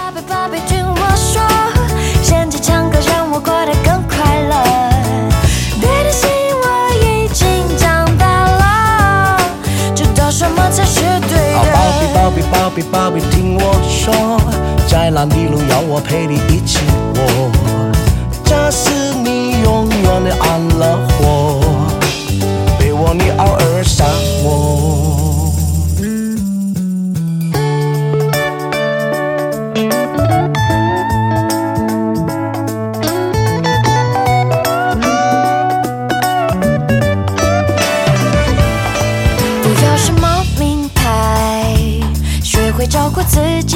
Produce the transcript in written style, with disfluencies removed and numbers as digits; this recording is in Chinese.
贝宝贝听我说，现在唱歌让我过得更快乐。别担心，我已经长大了，知道什么才是对的。 宝贝宝贝宝贝宝贝听我说，再难的路要我陪你一起过，这是你永远的安乐活，陪我你偶尔伤我。 不要什么名牌，学会照顾自己。